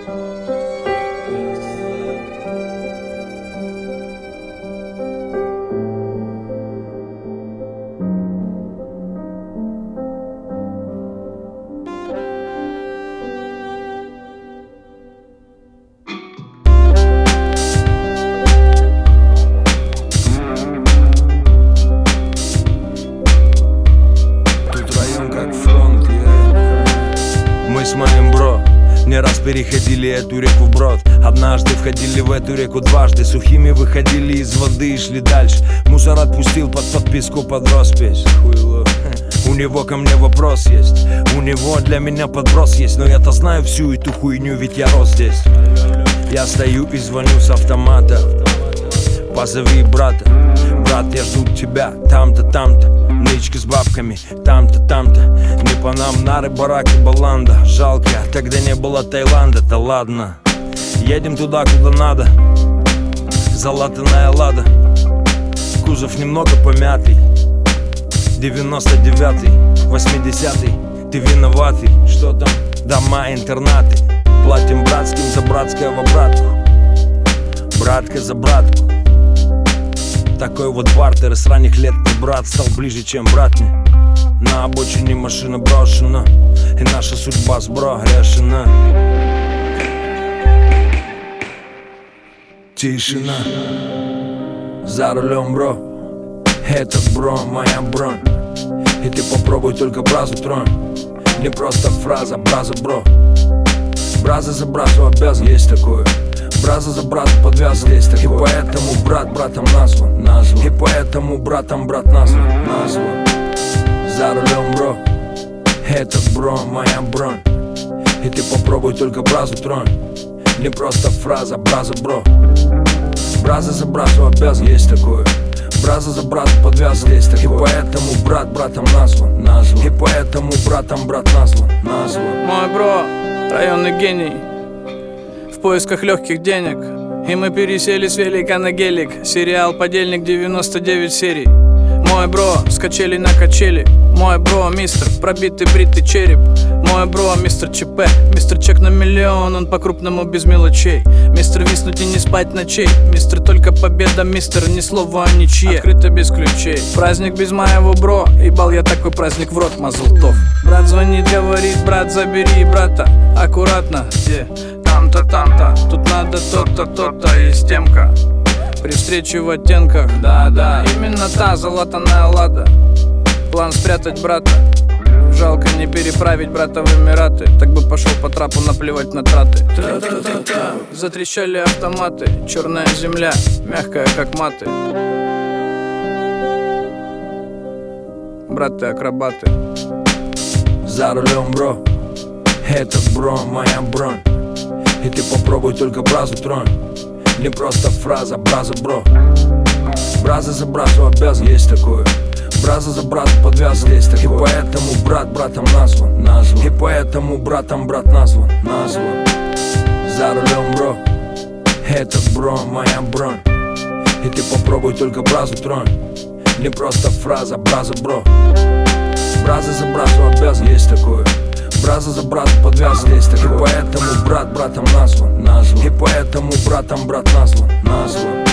Мы с моим бро не раз переходили эту реку вброд. Однажды входили в эту реку дважды. Сухими выходили из воды и шли дальше. Мусор отпустил под подписку под роспись. Хуйло. У него ко мне вопрос есть. У него для меня подброс есть. Но я-то знаю всю эту хуйню, ведь я рос здесь. Я стою и звоню с автомата. Позови брата. Брат, я жду тебя там-то, там-то. Нычки с бабками там-то, там-то. Не по нам нары, бараки, баланда. Жалко, тогда не было Таиланда. Да ладно, едем туда, куда надо. Залатанная лада. Кузов немного помятый. 99-й, 80-й. Ты виноватый, что там? Дома, интернаты. Платим братским за братское в обратку. Братка за братку. Такой вот бартер с ранних лет мой брат стал ближе, чем брат мне. На обочине машина брошена, и наша судьба с бро решена. Тишина. За рулем бро. Этот бро, моя бронь. И ты попробуй только бразу тронь. Не просто фраза, браза бро. Браза за бразу обязан, есть такое. Браза за бразу подвязан, есть такое. И поэтому брат братом назван. И поэтому братом брат назван. За рулем бро. Этот бро, моя бронь. И ты попробуй только бразу тронь. Не просто фраза, браза бро. Браза за бразу обязан, есть такое. Браза за бразу подвязан, есть такое. И поэтому брат братом назван. И поэтому братом брат назван. Мой бро, районный гений, в поисках легких денег. И мы пересели с велика на гелик. Сериал «Подельник», 99 серий. Мой бро, с качели на качели. Мой бро, мистер, пробитый бритый череп. Мой бро, мистер ЧП, мистер чек на миллион. Он по-крупному без мелочей. Мистер виснуть и не спать ночей. Мистер только победа, мистер, ни слова о ничье. Открыто без ключей. Праздник без моего бро. Ебал я такой праздник в рот, мазлтов. Брат звонит, говорит, брат, забери брата. Аккуратно, где? Там-то, там-то. Тут надо то-то, то-то и стемка. При встрече в оттенках, да-да, именно та залатанная лада. План спрятать брата. Жалко не переправить брата в Эмираты. Так бы пошел по трапу, наплевать на траты. Тра-та-та-та. Затрещали автоматы. Черная земля, мягкая как маты. Браты акробаты. За рулем бро. Этот бро, моя бронь. И ты попробуй только бразу тронь. Не просто фраза, браза бро. Браза за бразу обязан, есть такое. Браза за бразу подвязан, есть такое. И поэтому брат братом назван. И поэтому братом брат назван. За рулем бро. Этот бро, моя бронь. И ты попробуй только бразу тронь. Не просто фраза, браза бро. Браза за бразу обязан, есть такое. Браза за бразу подвязан, есть такое. И поэтому брат братом назван. И поэтому братом брат назван.